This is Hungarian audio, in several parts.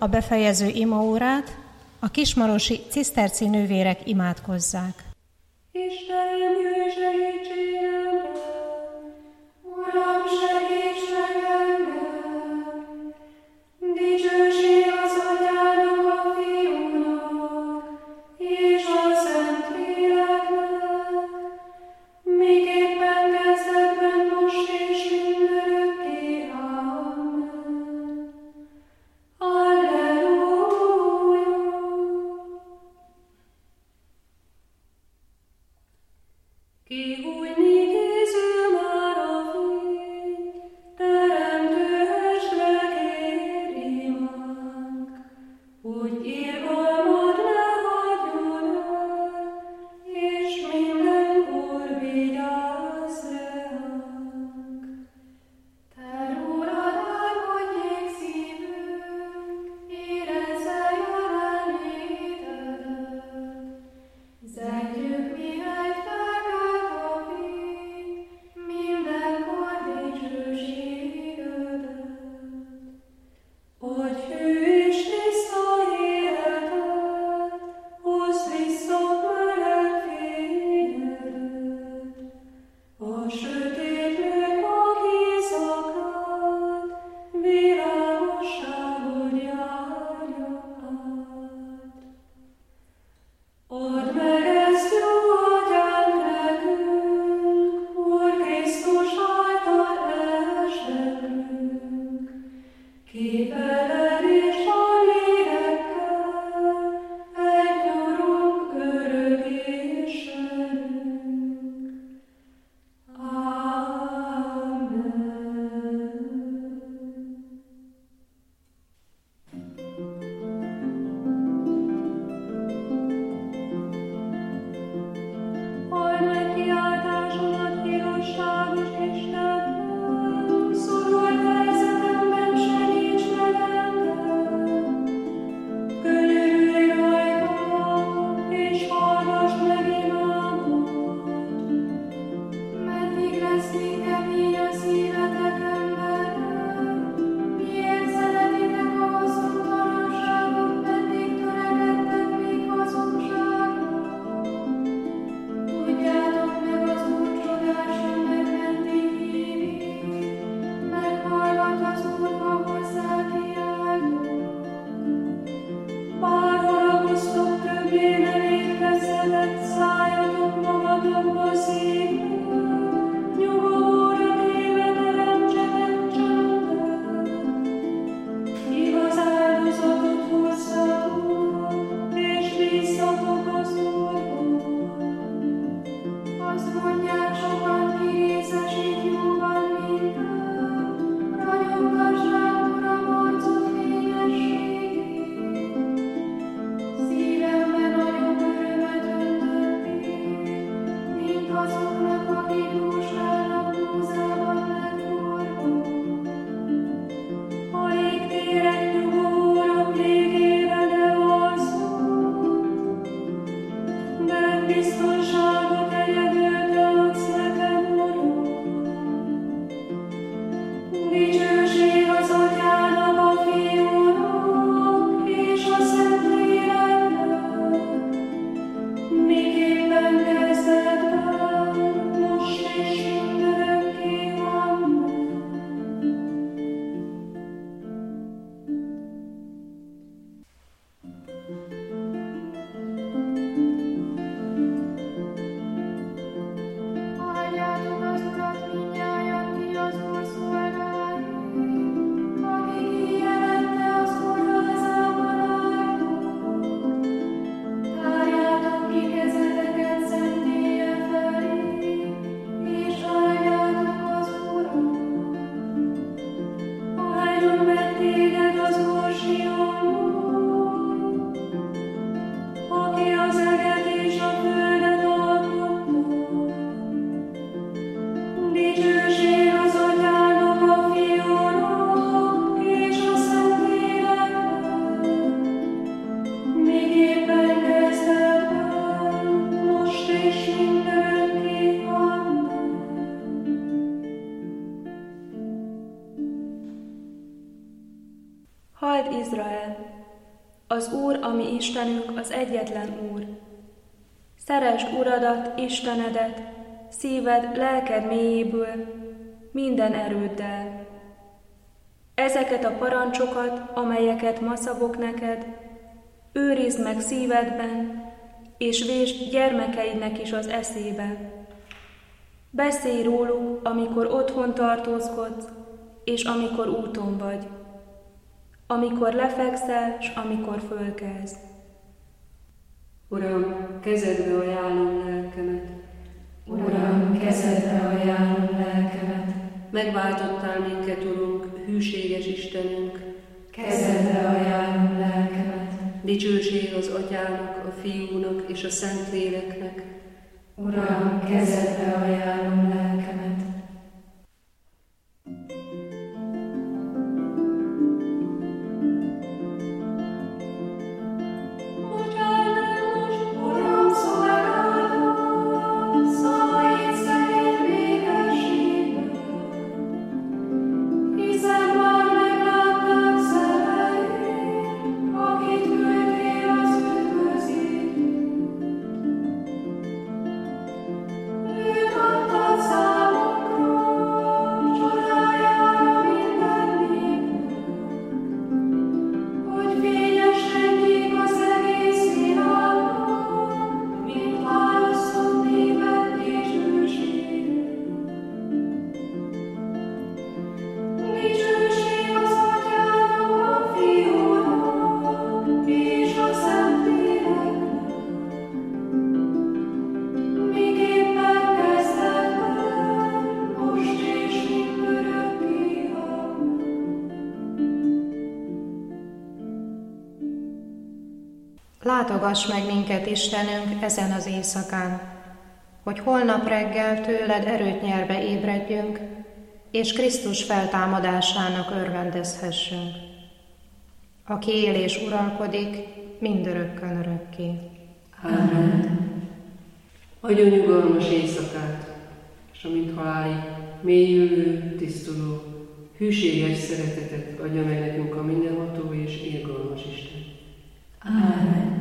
a befejező imaórát, a kismarosi ciszterci nővérek imádkozzák. Istenem, jöjj segítségemre! Uram, segíts meg engem! Dicsőség az Atyának, a Fiúnak, és a Szentléleknek, miképpen kezdetben, most és mindörökké. Amen. Alleluja! Kihújni készül már a fény, teremtő estre kér imánk, hogy irgalmad ne hagyjon el, és mindenkor vigyázz ránk. Te rólad álmodjék szívünk, érezze jelenlétedet, zengjük mihelyt felkelt a fény, mindenkor dicsőségedet. Adj hű és tiszta életet, hozd vissza meleg fényedet, a sötétlők mag éjszakát, világosságod járja át. Add meg ezt jó atyánk nekünk, Úr Krisztus által esdekünk, képeled és a lélekkel, egy Urunk örök Istenünk. Amen. Halld meg kiáltásomat, igazságos Istenem, szorult helyzetemben segíts nekem, Halld Izrael! Az Úr, a mi Istenünk, az egyetlen Úr. Szeresd Uradat, Istenedet, szíved, lelked mélyéből, minden erőddel. Ezeket a parancsokat, amelyeket ma szabok neked, őrizd meg szívedben, és vésd gyermekeidnek is az eszébe. Beszélj róluk, amikor otthon tartózkodsz, és amikor úton vagy, amikor lefekszel, s amikor fölkelsz. Uram, kezedbe ajánlom lelkemet. Uram, kezedbe ajánlom lelkemet. Megváltottál minket, Urunk, hűséges Istenünk. Kezedbe ajánlom lelkemet. Dicsőség az Atyának, a Fiúnak és a Szentléleknek. Uram, kezedbe ajánlom lelkemet. Látogass meg minket, Istenünk, ezen az éjszakán, hogy holnap reggel tőled erőt nyerve ébredjünk, és Krisztus feltámadásának örvendezhessünk, aki él és uralkodik mindörökkön örökké. Amen. Adjon nyugalmas éjszakát, és amint halálig mélyülő, tisztuló, hűséges szeretetet adja meg nekünk a mindenható és irgalmas Isten. Amen.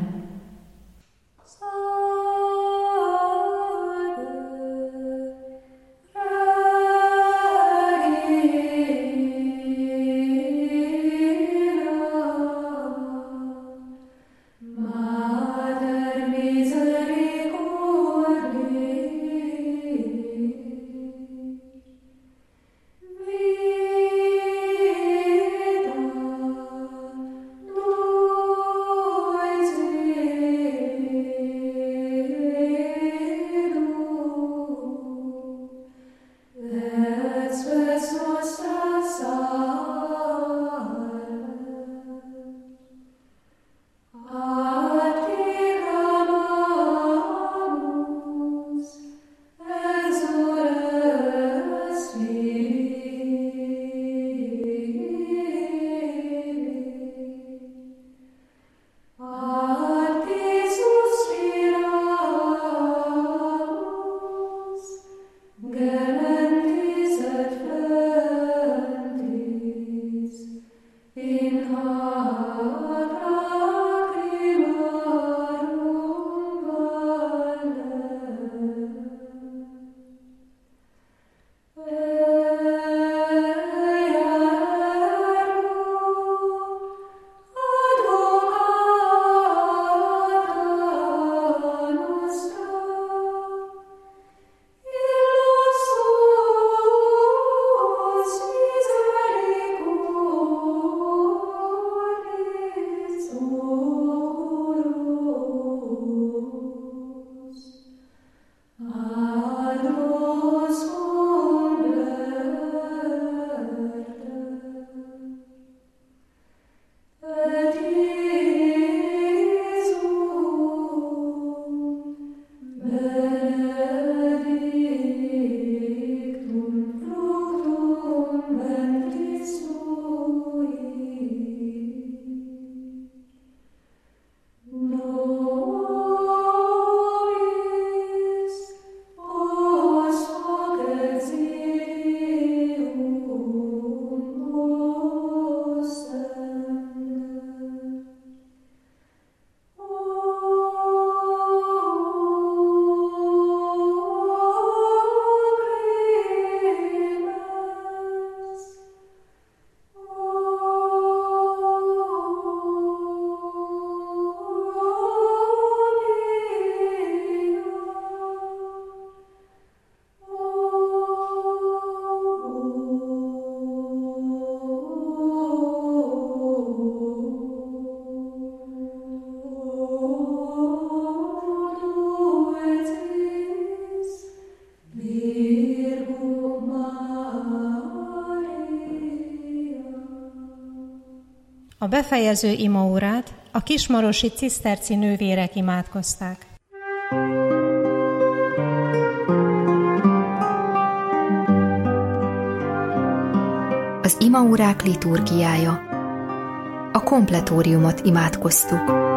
A befejező imaórát a kismarosi ciszterci nővérek imádkozták. Az imaórák liturgiája. A kompletóriumot imádkoztuk.